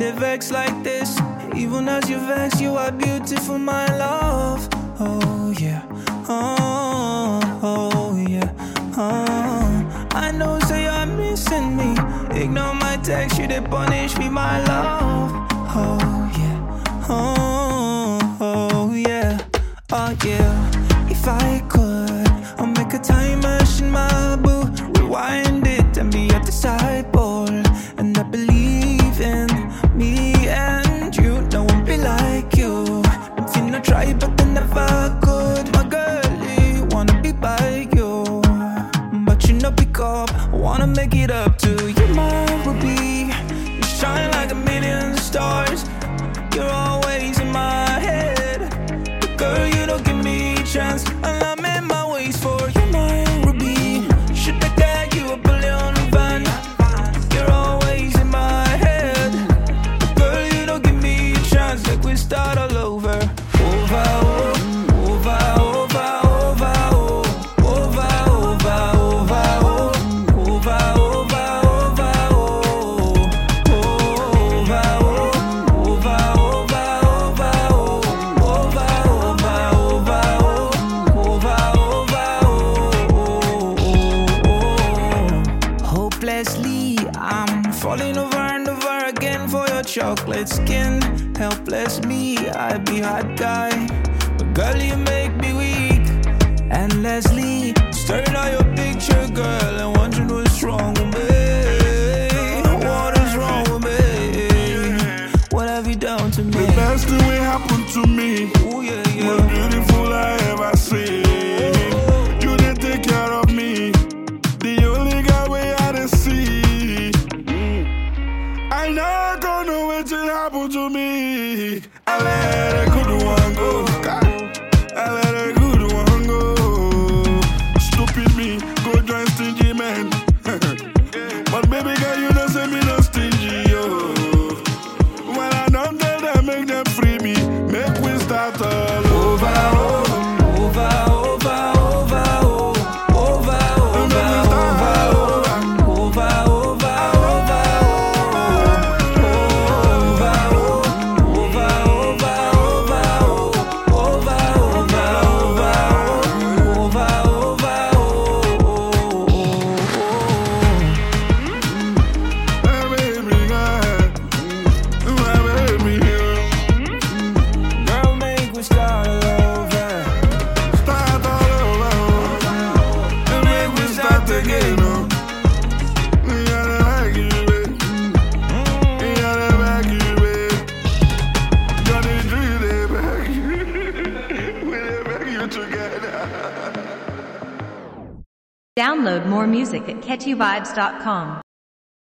they vex like this? Even as you vex, you are beautiful, my love. Oh yeah, oh yeah, I know, so you're missing me. Ignore my text, you they punish me, my love. Oh yeah, oh yeah, oh yeah. If I could, I'll make a time machine, my boo. Rewind it and be a disciple. And I believe in me and you. No one be like you. I'm finna try, but I never could. My girlie, wanna be by you, but you know pick up. I wanna make it up to you, my ruby. You shine like a million stars. You're always in my head. But girl, you don't give me a chance. And I'm in my ways for you, my ruby. Should I get you a billion van? You're always in my head. But girl, you don't give me a chance. Like we start all over. Over, over, over, over, over, over, over, over, over, hopelessly, I'm falling over and over again for your chocolate skin. Helpless me, I be hot guy, but girl, you make me weak. Endlessly staring at your picture, girl, and wondering what's wrong with me. What is wrong with me? What have you done to me? The best thing will happen to me. Ooh, yeah, yeah. Most beautiful I ever seen. You didn't take care of me. The only guy we had to see. I know don't know what will happen to me. I let a good one go. I let a good one go. Stupid me, go join stingy man. But baby girl, you don't say me no stingy, yo. When I don't tell them, make them free me. Make we start all over. Over, over, over, over, over, Download more music at catchyvibes.com.